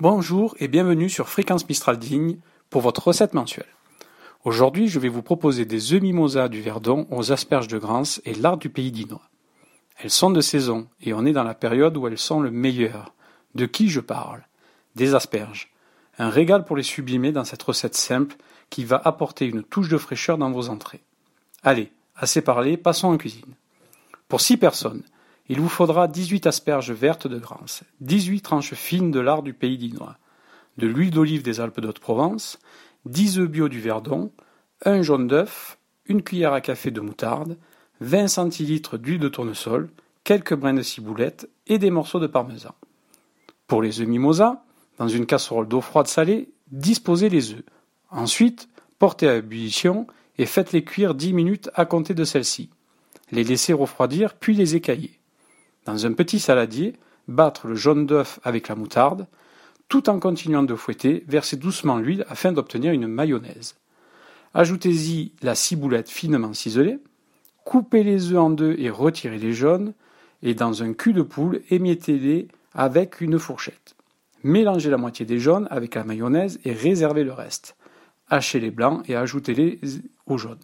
Bonjour et bienvenue sur Fréquence Mistral Digne pour votre recette mensuelle. Aujourd'hui, je vais vous proposer des œufs mimosa du Verdon aux asperges de Grance et lard du pays dinois. Elles sont de saison et on est dans la période où elles sont le meilleur. De qui je parle? Des asperges. Un régal pour les sublimer dans cette recette simple qui va apporter une touche de fraîcheur dans vos entrées. Allez, assez parlé, passons en cuisine. Pour 6 personnes, il vous faudra 18 asperges vertes de Grance, 18 tranches fines de lard du pays dinois, de l'huile d'olive des Alpes d'Haute-Provence, 10 œufs bio du Verdon, un jaune d'œuf, une cuillère à café de moutarde, 20 centilitres d'huile de tournesol, quelques brins de ciboulette et des morceaux de parmesan. Pour les œufs mimosa, dans une casserole d'eau froide salée, disposez les œufs. Ensuite, portez à ébullition et faites-les cuire 10 minutes à compter de celle-ci. Les laisser refroidir puis les écailler. Dans un petit saladier, battre le jaune d'œuf avec la moutarde. Tout en continuant de fouetter, versez doucement l'huile afin d'obtenir une mayonnaise. Ajoutez-y la ciboulette finement ciselée. Coupez les œufs en deux et retirez les jaunes. Et dans un cul de poule, émiettez-les avec une fourchette. Mélangez la moitié des jaunes avec la mayonnaise et réservez le reste. Hachez les blancs et ajoutez-les aux jaunes.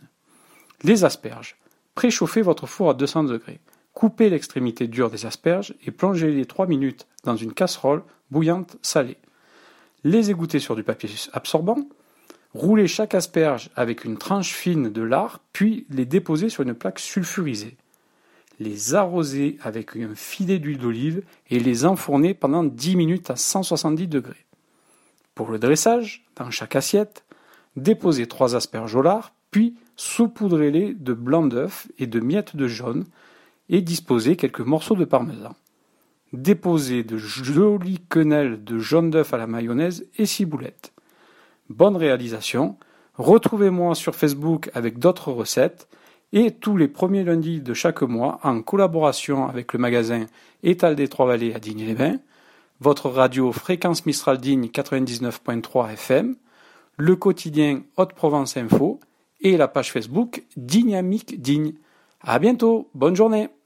Les asperges. Préchauffez votre four à 200 degrés. Coupez l'extrémité dure des asperges et plongez-les 3 minutes dans une casserole bouillante salée. Les égouttez sur du papier absorbant. Roulez chaque asperge avec une tranche fine de lard, puis les déposez sur une plaque sulfurisée. Les arrosez avec un filet d'huile d'olive et les enfournez pendant 10 minutes à 170 degrés. Pour le dressage, dans chaque assiette, déposez 3 asperges au lard, puis saupoudrez-les de blanc d'œuf et de miettes de jaune et disposez quelques morceaux de parmesan. Déposez de jolies quenelles de jaune d'œuf à la mayonnaise et ciboulette. Bonne réalisation. Retrouvez-moi sur Facebook avec d'autres recettes et tous les premiers lundis de chaque mois en collaboration avec le magasin Étal des Trois-Vallées à Digne-les-Bains, votre radio Fréquence Mistral Digne 99.3 FM, le quotidien Haute-Provence Info et la page Facebook Dignamique Digne. À bientôt, bonne journée.